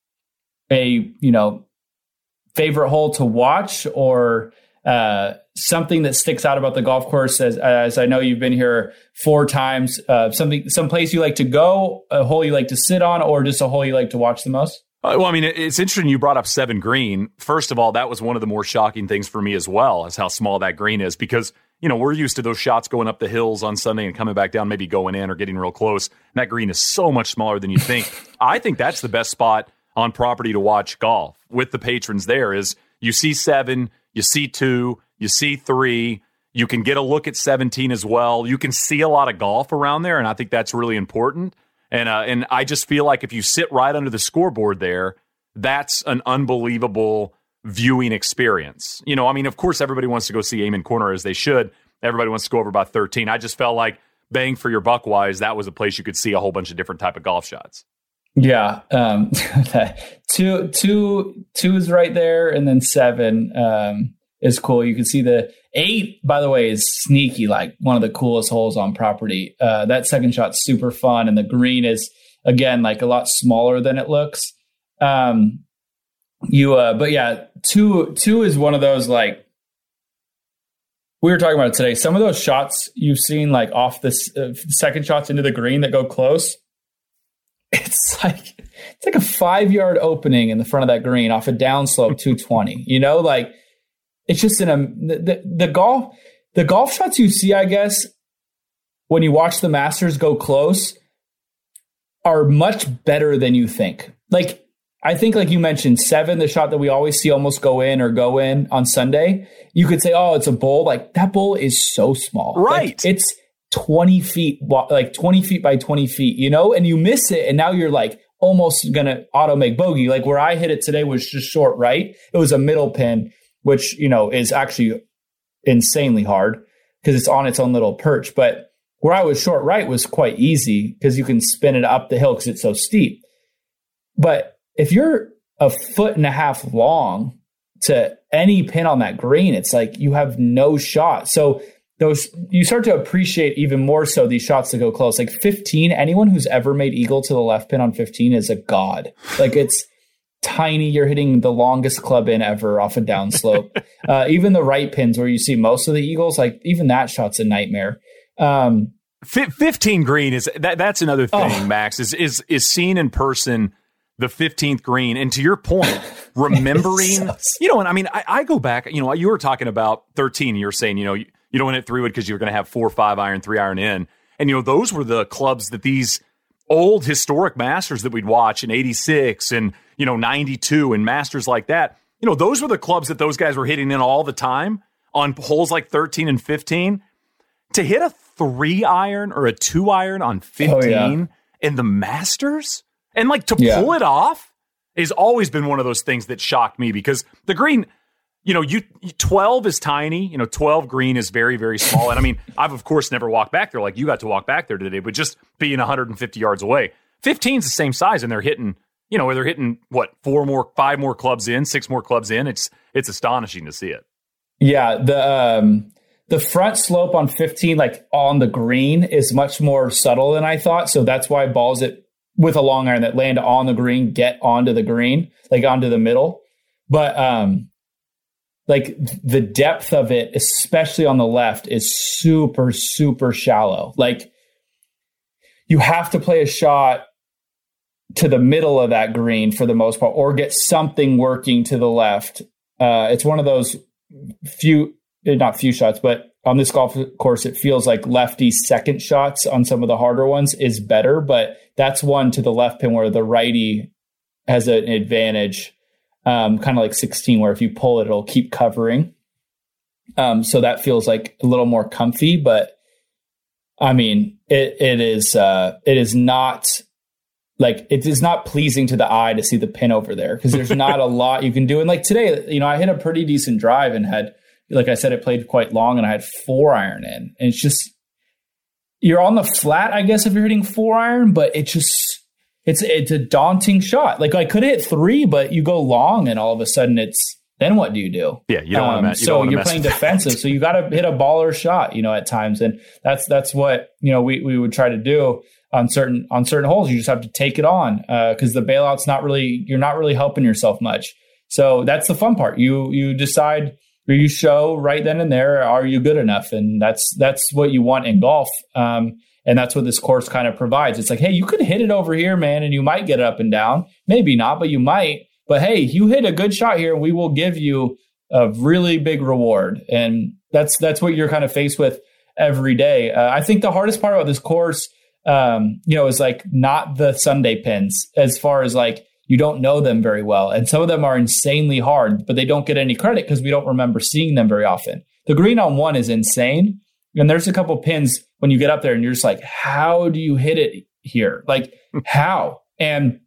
favorite hole to watch or something that sticks out about the golf course? As I know you've been here 4 times, some place you like to go, a hole you like to sit on, or just a hole you like to watch the most? Well, I mean, it's interesting you brought up 7 green. First of all, that was one of the more shocking things for me as well, is how small that green is, because we're used to those shots going up the hills on Sunday and coming back down, maybe going in or getting real close. And that green is so much smaller than you think. I think that's the best spot on property to watch golf with the patrons there is you see 7, you see 2, you see 3. You can get a look at 17 as well. You can see a lot of golf around there, and I think that's really important. And I just feel like if you sit right under the scoreboard there, that's an unbelievable viewing experience. Of course, everybody wants to go see Amen Corner as they should. Everybody wants to go over about 13. I just felt like bang for your buck wise, that was a place you could see a whole bunch of different type of golf shots. Yeah. Two is right there, and then 7 is cool. You can see the 8, by the way, is sneaky, like one of the coolest holes on property. That second shot's super fun, and the green is, again, like a lot smaller than it looks. But yeah, 2 is one of those, like, we were talking about it today. Some of those shots you've seen, like off this second shots into the green that go close, it's like a 5-yard opening in the front of that green off a downslope 220. Like it's just the golf shots you see, I guess, when you watch the Masters go close are much better than you think. Like, I think, like you mentioned, 7, the shot that we always see almost go in on Sunday, you could say, oh, it's a bowl. Like, that bowl is so small. Right. Like, it's 20 feet, like 20 feet by 20 feet, and you miss it. And now you're like almost going to auto make bogey. Like where I hit it today was just short right. It was a middle pin, which, is actually insanely hard because it's on its own little perch. But where I was short right was quite easy because you can spin it up the hill because it's so steep. But if you're a 1.5 feet long to any pin on that green, it's like you have no shot. So you start to appreciate even more so these shots that go close. Like 15, anyone who's ever made eagle to the left pin on 15 is a god. Like it's tiny. You're hitting the longest club in ever off a downslope. Even the right pins where you see most of the eagles, like even that shot's a nightmare. 15 green is that's another thing, Max, is seen in person. The 15th green. And to your point, remembering, I go back, you were talking about 13. You were saying, you don't hit 3-wood because you're going to have 4 or 5 iron, 3 iron in. And, those were the clubs that these old historic Masters that we'd watch in 86 and, 92 and Masters like that. Those were the clubs that those guys were hitting in all the time on holes like 13 and 15. To hit a 3 iron or a 2 iron on 15 in the Masters and like to pull it off has always been one of those things that shocked me because the green, 12 is tiny, 12 green is very, very small. And I mean, I've of course never walked back there like you got to walk back there today, but just being 150 yards away, 15 is the same size and they're hitting, they're hitting what, 5 more clubs in, 6 more clubs in. It's astonishing to see it. Yeah. The front slope on 15, like on the green is much more subtle than I thought. So that's why balls with a long iron that land on the green get onto the green, like onto the middle. But like the depth of it, especially on the left, is super, super shallow. Like you have to play a shot to the middle of that green for the most part, or get something working to the left. It's one of those not few shots, but on this golf course, it feels like lefty second shots on some of the harder ones is better, but that's one to the left pin where the righty has an advantage, kind of like 16, where if you pull it, it'll keep covering. So that feels like a little more comfy, but I mean, it is not like, it is not pleasing to the eye to see the pin over there because there's not a lot you can do. And like today, I hit a pretty decent drive and had, like I said, it played quite long and I had 4 iron in. And it's just, you're on the flat, I guess, if you're hitting 4 iron, but it's a daunting shot. Like I could hit 3, but you go long and all of a sudden then what do you do? Yeah, you don't want to mess. So you're playing defensive. So you got to hit a baller shot, at times. And that's what, we would try to do on certain holes. You just have to take it on because the bailout's you're not really helping yourself much. So that's the fun part. You decide, or you show right then and there, are you good enough? And that's what you want in golf. And that's what this course kind of provides. It's like, hey, you could hit it over here, man, and you might get it up and down. Maybe not, but you might. But hey, you hit a good shot here, and we will give you a really big reward. And that's what you're kind of faced with every day. I think the hardest part about this course, is like not the Sunday pins, as far as like you don't know them very well. And some of them are insanely hard, but they don't get any credit because we don't remember seeing them very often. The green on one is insane. And there's a couple pins when you get up there and you're just like, how do you hit it here? Like how? And,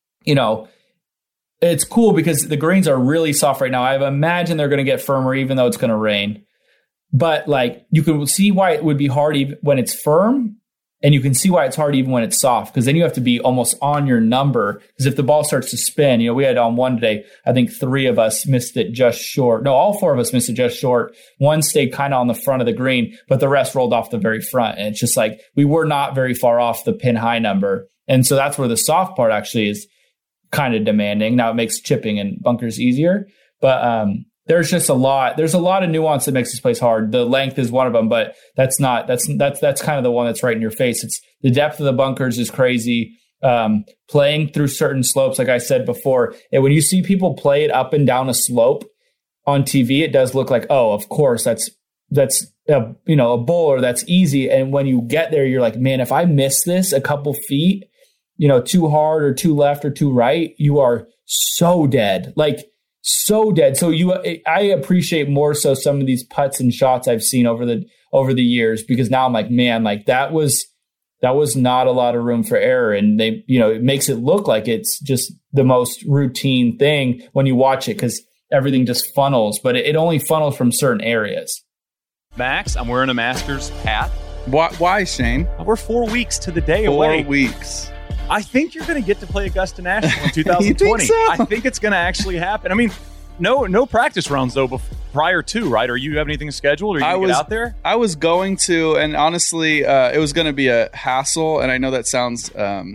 it's cool because the greens are really soft right now. I imagine they're going to get firmer even though it's going to rain. But like you can see why it would be hard even when it's firm. And you can see why it's hard even when it's soft, because then you have to be almost on your number. Because if the ball starts to spin, we had on one today, I think 3 of us missed it just short. No, all 4 of us missed it just short. One stayed kind of on the front of the green, but the rest rolled off the very front. And it's just like we were not very far off the pin high number. And so that's where the soft part actually is kind of demanding. Now it makes chipping and bunkers easier, but there's just a lot of nuance that makes this place hard. The length is one of them, but that's kind of the one that's right in your face. It's the depth of the bunkers is crazy. Playing through certain slopes, like I said before, and when you see people play it up and down a slope on TV, it does look like, oh, of course, that's a bowler, that's easy. And when you get there, you're like, man, if I miss this a couple feet, too hard or too left or too right, you are so dead. Like, so dead. So I appreciate more so some of these putts and shots I've seen over the years, because now I'm like, man, like that was not a lot of room for error. And it makes it look like it's just the most routine thing when you watch it, because everything just funnels, but it only funnels from certain areas. Max, I'm wearing a Masters hat. Why, Shane? We're 4 weeks to the day away. 4 weeks. I think you're going to get to play Augusta National in 2020. You think so? I think it's going to actually happen. I mean, no practice rounds though prior to, right? Or you have anything scheduled? Or you get out there? I was going to, and honestly, it was going to be a hassle. And I know that sounds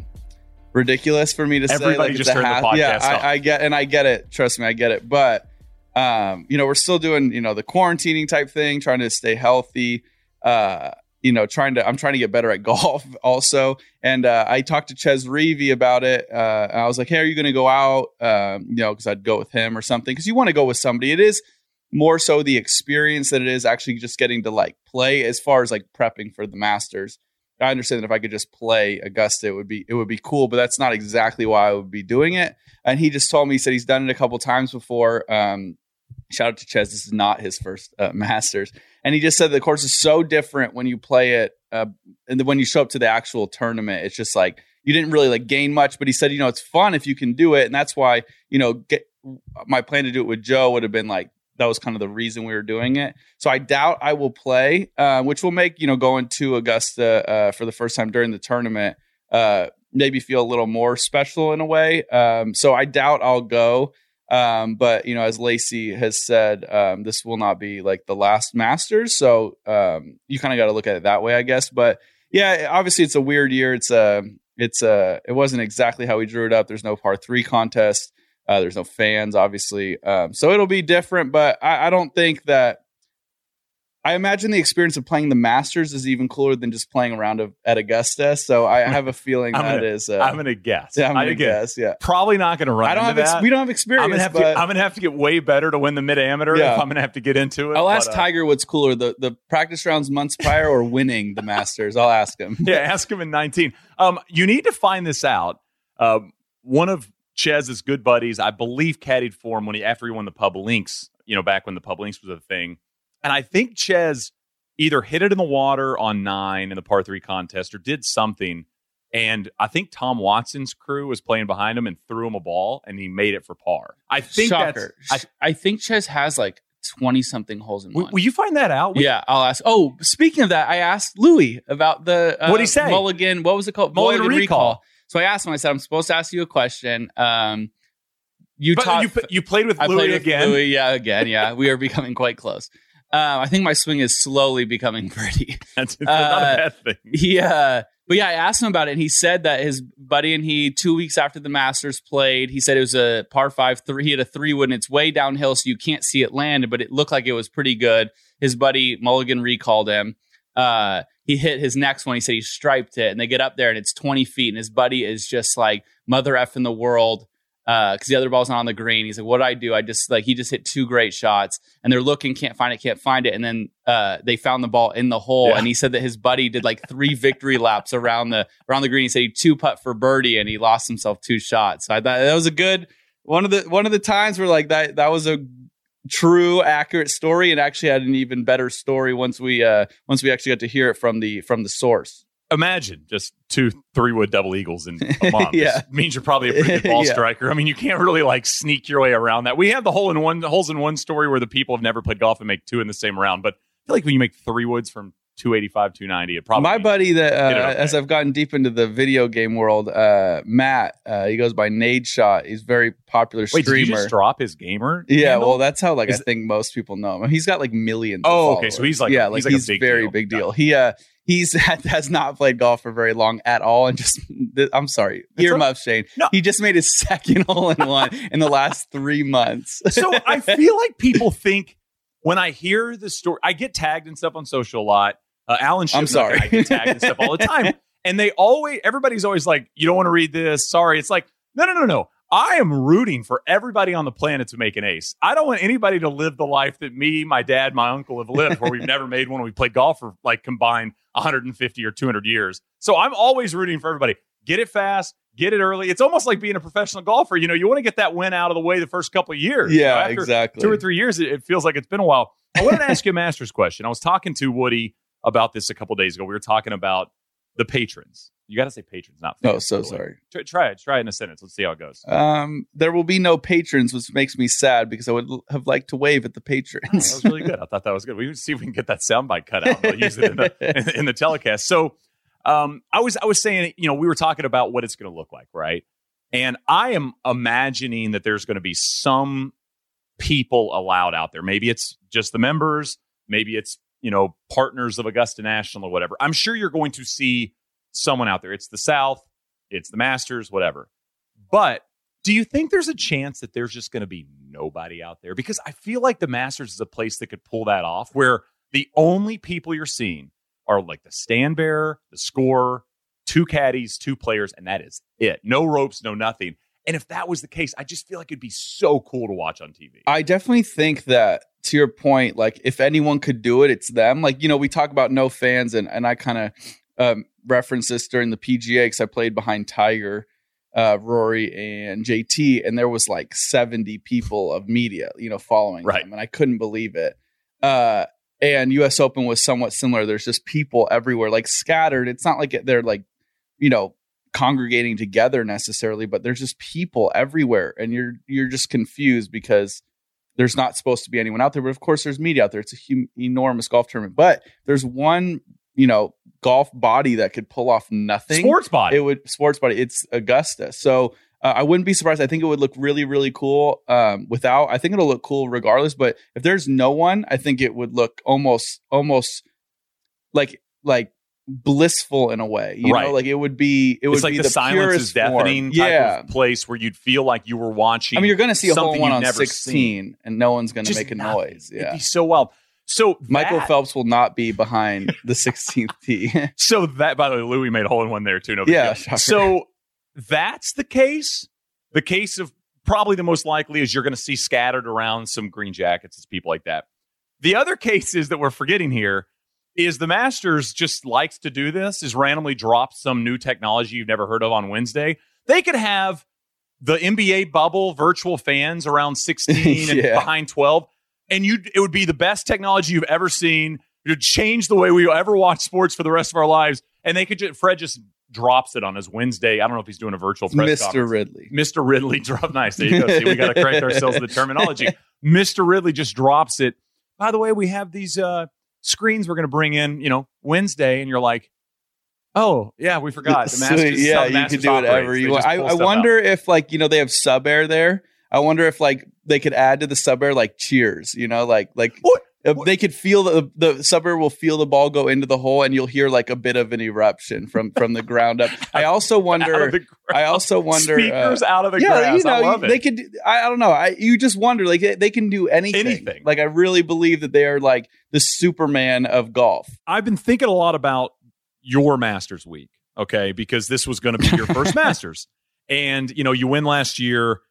ridiculous for me to say. Everybody just turned the podcast off. I get it. Trust me, I get it. But we're still doing the quarantining type thing, trying to stay healthy. I'm trying to get better at golf also. And I talked to Ches Reavie about it. I was like, hey, are you going to go out? Because I'd go with him or something. Because you want to go with somebody. It is more so the experience than it is actually just getting to like play, as far as like prepping for the Masters. I understand that if I could just play Augusta, it would be cool, but that's not exactly why I would be doing it. And he just told me, he said he's done it a couple times before. Shout out to Ches. This is not his first Masters. And he just said the course is so different when you play it. And then when you show up to the actual tournament, it's just like you didn't really like gain much. But he said, it's fun if you can do it. And that's why, my plan to do it with Joe would have been like, that was kind of the reason we were doing it. So I doubt I will play, which will make, going to Augusta for the first time during the tournament maybe feel a little more special in a way. So I doubt I'll go. But as Lacey has said, this will not be like the last Masters. So, you kind of got to look at it that way, I guess. But yeah, obviously it's a weird year. It wasn't exactly how we drew it up. There's no par 3 contest. There's no fans, obviously. So it'll be different, but I don't think that, I imagine the experience of playing the Masters is even cooler than just playing around at Augusta. So I have a feeling I'm going to guess. Yeah, I'm going to guess. Yeah, probably not going to run. We don't have experience. I'm going to have to get way better to win the Mid Amateur if I'm going to have to get into it. I'll ask Tiger what's cooler, the practice rounds months prior or winning the Masters. I'll ask him. Yeah, ask him in 19. You need to find this out. One of Chez's good buddies, I believe, caddied for him after he won the Pub Links. Back when the Pub Links was a thing. And I think Ches either hit it in the water on 9 in the par 3 contest or did something. And I think Tom Watson's crew was playing behind him and threw him a ball, and he made it for par. I think Shocker. I think Ches has like 20-something holes in one. Will you find that out? Yeah, I'll ask. Oh, speaking of that, I asked Louis about the what'd he say? Mulligan. What was it called? Mulligan recall. So I asked him. I said, I'm supposed to ask you a question. You played with Louis again. Louis, yeah, again. Yeah, we are becoming quite close. I think my swing is slowly becoming pretty. That's not a bad thing. But yeah, I asked him about it, and he said that his buddy and he, 2 weeks after the Masters played, he said it was a par 5 3. He had a 3-wood, and it's way downhill, so you can't see it land, but it looked like it was pretty good. His buddy Mulligan recalled him. He hit his next one. He said he striped it, and they get up there, and it's 20 feet, and his buddy is just like mother F in the world. because the other ball's not on the green. He's like, what do I do? He just hit 2 great shots, and they're looking, can't find it. And then they found the ball in the hole, and he said that his buddy did like 3 victory laps around the green. He said he 2-putt for birdie, and he lost himself 2 shots. So I thought that was a good one of the times where like that was a true, accurate story, and actually had an even better story once we actually got to hear it from the source. Imagine just 2 3-wood double eagles in a month. Yeah. It means you're probably a pretty good ball striker. I mean, you can't really like sneak your way around that. We have the holes in one story where the people have never played golf and make 2 in the same round. But I feel like when you make 3 woods from 285, 290, it probably. My buddy that as I've gotten deep into the video game world, Matt, he goes by Nadeshot. He's a very popular streamer. Wait, did you just drop his gamer? Yeah, handle? well, that's how I think most people know him. He's got like millions. Oh, of okay, followers. so he's like he's a big very deal. big deal. He has not played golf for very long at all, and just I'm sorry, earmuffs, Shane. No. He just made his 2nd hole-in-one in the last 3 months. So I feel like people think when I hear the story, I get tagged and stuff on social a lot. Alan Shipman, I'm sorry. I get tagged and stuff all the time, and everybody's always like, "You don't want to read this." Sorry, it's like, no. I am rooting for everybody on the planet to make an ace. I don't want anybody to live the life that me, my dad, my uncle have lived, where we've never made one. We played golf for like combined 150 or 200 years. So I'm always rooting for everybody. Get it fast, get it early. It's almost like being a professional golfer. You want to get that win out of the way the first couple of years. Yeah, after exactly. 2 or 3 years, it feels like it's been a while. I wanted to ask you a Masters question. I was talking to Woody about this a couple of days ago. We were talking about the patrons. You got to say patrons, not fans. Oh, so sorry. Try it in a sentence. Let's see how it goes. There will be no patrons, which makes me sad because I would have liked to wave at the patrons. Oh, that was really good. I thought that was good. We would see if we can get that soundbite cut out. We'll use it in the telecast. So I was saying, we were talking about what it's going to look like, right? And I am imagining that there's going to be some people allowed out there. Maybe it's just the members. Maybe it's, partners of Augusta National or whatever. I'm sure you're going to see someone out there. It's the South, it's the Masters, whatever. But do you think there's a chance that there's just going to be nobody out there? Because I feel like the Masters is a place that could pull that off, where the only people you're seeing are like the stand bearer, the scorer, 2 caddies, 2 players, and that is it. No ropes, no nothing. And if that was the case, I just feel like it'd be so cool to watch on TV. I definitely think that, to your point, like if anyone could do it, it's them. Like, we talk about no fans, and I kind of referenced this during the PGA because I played behind Tiger, Rory, and JT, and there was like 70 people of media, following them, and I couldn't believe it. And US Open was somewhat similar. There's just people everywhere, like scattered. It's not like they're like, congregating together necessarily, but there's just people everywhere, and you're just confused because there's not supposed to be anyone out there. But of course, there's media out there. It's a enormous golf tournament, but there's one, golf body that could pull off nothing. Sports body. It's Augusta. So I wouldn't be surprised. I think it would look really, really cool without. I think it'll look cool regardless. But if there's no one, I think it would look almost like blissful in a way. You know, like it would be. It's like be the silence is deafening type of place where you'd feel like you were watching. I mean, you're going to see a hole in one on 16, seen. and no one's going to make a noise. Yeah, it'd be so wild. So Michael Phelps will not be behind the 16th tee. So that, by the way, Louis made a hole in one there too. No, so that's the case. The case of probably the most likely is you're going to see scattered around some green jackets. It's people like that. The other cases that we're forgetting here is the Masters just likes to do this, is randomly drop some new technology you've never heard of on Wednesday. They could have the NBA bubble virtual fans around 16 and behind 12. And it would be the best technology you've ever seen. It would change the way we ever watch sports for the rest of our lives. And they could Fred just drops it on his Wednesday. I don't know if he's doing a virtual press conference. Mr. Ridley dropped. Nice. There you go. See, we got to correct ourselves with the terminology. Mr. Ridley just drops it. By the way, we have these screens we're going to bring in, Wednesday. And you're like, oh, yeah, we forgot. The Masters, yeah, you can do whatever you want. I wonder if, they have sub air there. I wonder if they could add to the sub air cheers, they could feel the sub air will feel the ball go into the hole, and you'll hear a bit of an eruption from the ground up. I also wonder speakers out of the grass. I love it. They could. I don't know. You just wonder they can do anything. I really believe that they are the Superman of golf. I've been thinking a lot about your Masters week, okay, because this was going to be your first Masters, and you win last year.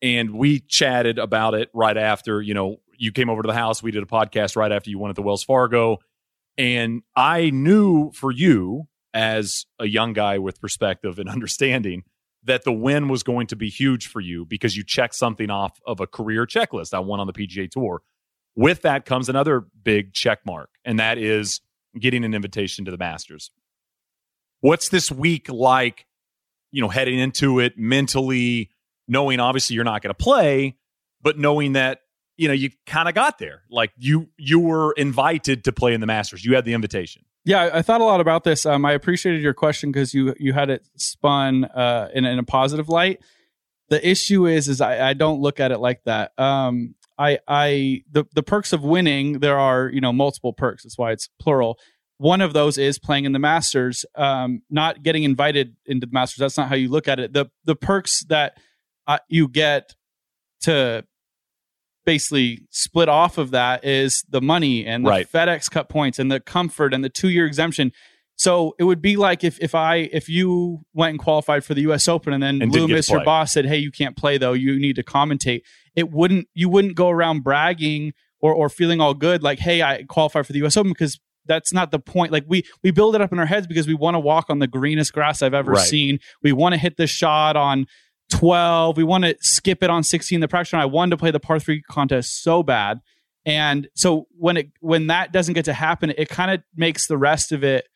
and we chatted about it right after, you came over to the house. We did a podcast right after you won at the Wells Fargo. And I knew for you, as a young guy with perspective and understanding, that the win was going to be huge for you because you checked something off of a career checklist. I won on the PGA Tour. With that comes another big check mark, and that is getting an invitation to the Masters. What's this week like, heading into it mentally, knowing obviously you're not going to play, but knowing that, you kind of got there. Like you were invited to play in the Masters. You had the invitation. Yeah, I thought a lot about this. I appreciated your question because you had it spun in a positive light. The issue is I don't look at it like that. The perks of winning, there are multiple perks. That's why it's plural. One of those is playing in the Masters, not getting invited into the Masters. That's not how you look at it. The perks that you get to basically split off of that is the money and the FedEx Cup points and the comfort and the 2-year exemption. So it would be like if you went and qualified for the U.S. Open and then Loomis, your boss, said, "Hey, you can't play though. You need to commentate." You wouldn't go around bragging or feeling all good like, "Hey, I qualified for the U.S. Open," because that's not the point. Like we build it up in our heads because we want to walk on the greenest grass I've ever seen. We want to hit the shot on 12. We want to skip it on 16 the practice round. I wanted to play the par 3 contest so bad. And so when that doesn't get to happen, it kind of makes the rest of it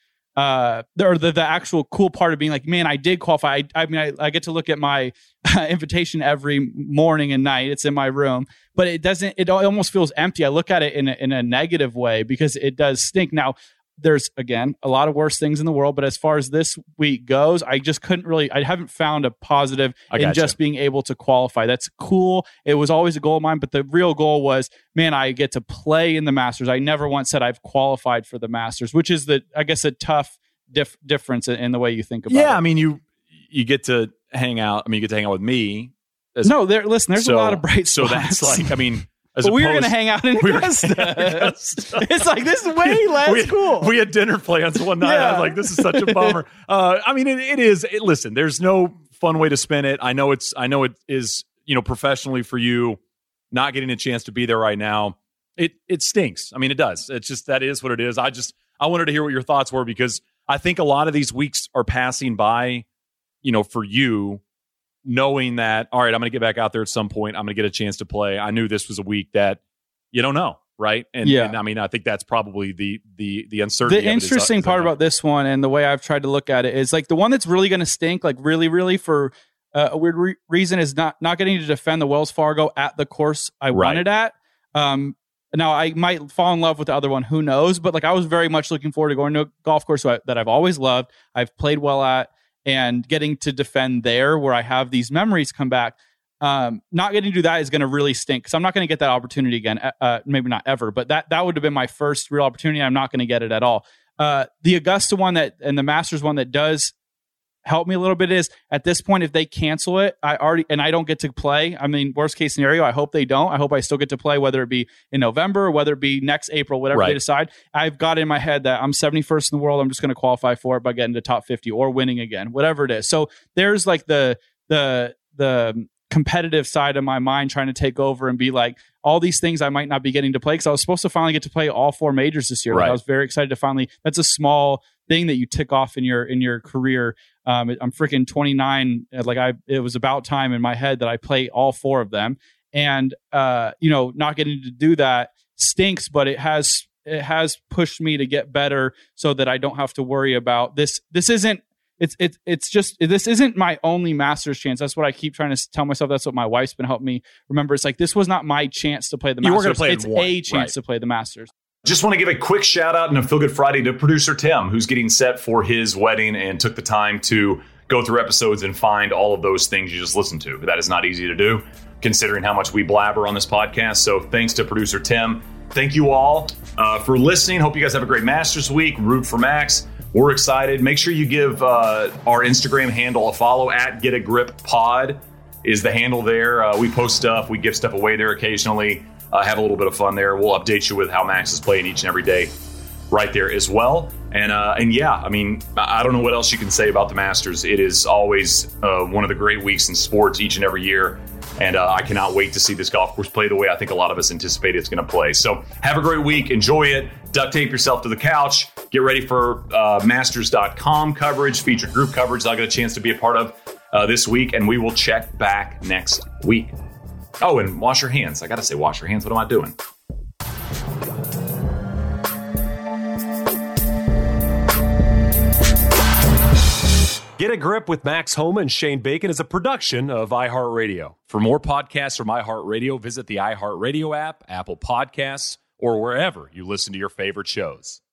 the actual cool part of being like, man, I did qualify. I get to look at my invitation every morning and night. It's in my room, but it almost feels empty. I look at it in a negative way because it does stink. Now, there's, again, a lot of worse things in the world, but as far as this week goes, I just I haven't found a positive in just being able to qualify. That's cool. It was always a goal of mine, but the real goal was, man, I get to play in the Masters. I never once said I've qualified for the Masters, which is a tough difference in the way you think about it. Yeah, I mean, you get to hang out. I mean, you get to hang out with me. There's a lot of bright spots. So that's like, I mean, but we were going to hang out in Augusta. It's like, this is way less cool. We had dinner plans one night. Yeah. I was like, this is such a bummer. I mean, it is. Listen, there's no fun way to spin it. I know it is, professionally for you, not getting a chance to be there right now. It stinks. I mean, it does. It's just, that is what it is. I wanted to hear what your thoughts were because I think a lot of these weeks are passing by, for you, knowing that, all right, I'm going to get back out there at some point. I'm going to get a chance to play. I knew this was a week that you don't know, right? And I mean, I think that's probably the uncertainty. The interesting part about this one and the way I've tried to look at it is like the one that's really going to stink, like really, really for a weird reason is not getting to defend the Wells Fargo at the course I wanted at. Now, I might fall in love with the other one. Who knows? But like I was very much looking forward to going to a golf course that I've always loved. I've played well at. And getting to defend there where I have these memories come back, not getting to do that is going to really stink because I'm not going to get that opportunity again. Maybe not ever, but that would have been my first real opportunity. I'm not going to get it at all. The Augusta one and the Masters one that does help me a little bit is at this point, if they cancel it, I don't get to play. I mean, worst case scenario, I hope they don't. I hope I still get to play, whether it be in November or whether it be next April, whatever they decide. I've got in my head that I'm 71st in the world. I'm just going to qualify for it by getting to top 50 or winning again, whatever it is. So there's like the competitive side of my mind trying to take over and be like, all these things I might not be getting to play because I was supposed to finally get to play all 4 majors this year. Like I was very excited to finally. That's a small thing that you tick off in your career. I'm freaking 29. It was about time in my head that I play all 4 of them, and not getting to do that stinks. But it has pushed me to get better so that I don't have to worry about this. This isn't. This isn't my only Masters chance. That's what I keep trying to tell myself. That's what my wife's been helping me remember. It's like, this was not my chance to play the Masters. It's a chance to play the Masters. Just want to give a quick shout out and a Feel Good Friday to producer Tim, who's getting set for his wedding and took the time to go through episodes and find all of those things you just listened to. That is not easy to do, considering how much we blabber on this podcast. So thanks to producer Tim. Thank you all for listening. Hope you guys have a great Masters week. Root for Max. We're excited. Make sure you give our Instagram handle a follow. At Get a Grip Pod is the handle there. We post stuff. We give stuff away there occasionally. Have a little bit of fun there. We'll update you with how Max is playing each and every day right there as well. And yeah, I mean, I don't know what else you can say about the Masters. It is always one of the great weeks in sports each and every year. And I cannot wait to see this golf course play the way I think a lot of us anticipate it's going to play. So have a great week. Enjoy it. Duct tape yourself to the couch. Get ready for Masters.com coverage, featured group coverage that I'll get a chance to be a part of this week. And we will check back next week. Oh, and wash your hands. I got to say, wash your hands. What am I doing? Get a Grip with Max Homa and Shane Bacon is a production of iHeartRadio. For more podcasts from iHeartRadio, visit the iHeartRadio app, Apple Podcasts, or wherever you listen to your favorite shows.